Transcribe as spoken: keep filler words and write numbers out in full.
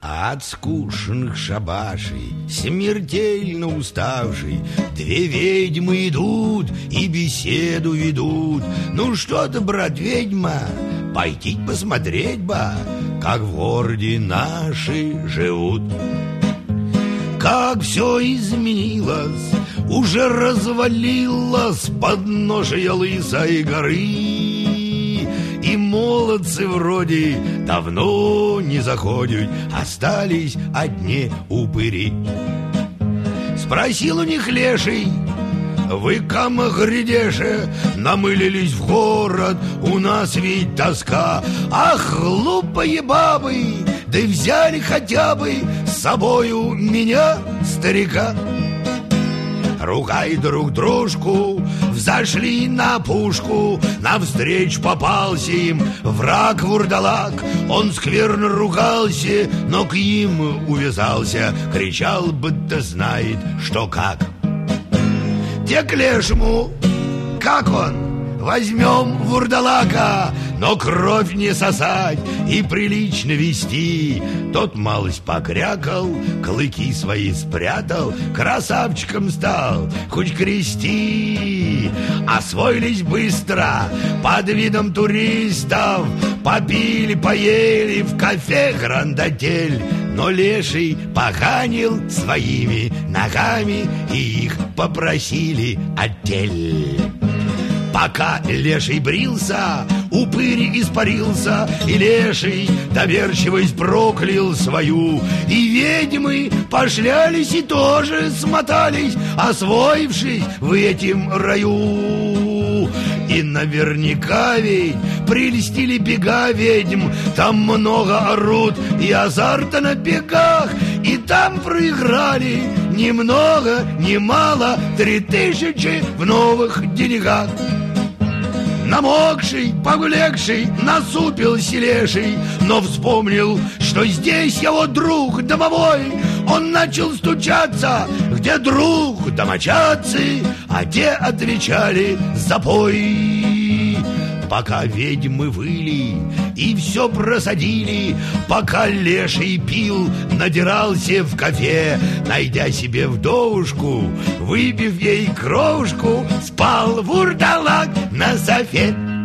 А от скучных шабашей, смертельно уставший, две ведьмы идут и беседу ведут. Ну что ты, брат, ведьма, пойти посмотреть бы, как в городе наши живут. Как все изменилось, уже развалилось подножие лысой горы. И молодцы вроде давно не заходят, остались одни упыри. Спросил у них леший: вы, кама грядеше, намылились в город, у нас ведь тоска. Ах, глупые бабы, да взяли хотя бы с собою меня, старика. Ругай друг дружку, взошли на пушку, навстречу попался им враг-вурдалак. Он скверно ругался, но к ним увязался, кричал, будто знает, что как. Те к лешему: как он? Возьмем вурдалака, но кровь не сосать и прилично вести. Тот малость покрякал, клыки свои спрятал, красавчиком стал, хоть крести. Освоились быстро под видом туристов, попили, поели в кафе «Гранд-отель». Но леший поганил своими ногами, и их попросили отель. Пока леший брился, упырь испарился, и леший доверчивость проклял свою. И ведьмы пошлялись и тоже смотались, освоившись в этом раю. И наверняка ведь прельстили бега ведьм, там много орут и азарта на бегах. И там проиграли ни много, ни мало три тысячи в новых деньгах. Намокший, погулегший, насупился леший, но вспомнил, что здесь его друг домовой. Он начал стучаться, где друг домочадцы, а те отвечали: запой. Пока ведьмы выли и все просадили, пока леший пил, надирался в кафе, найдя себе вдовушку, выпив ей кровушку, спал вурдалак на софе.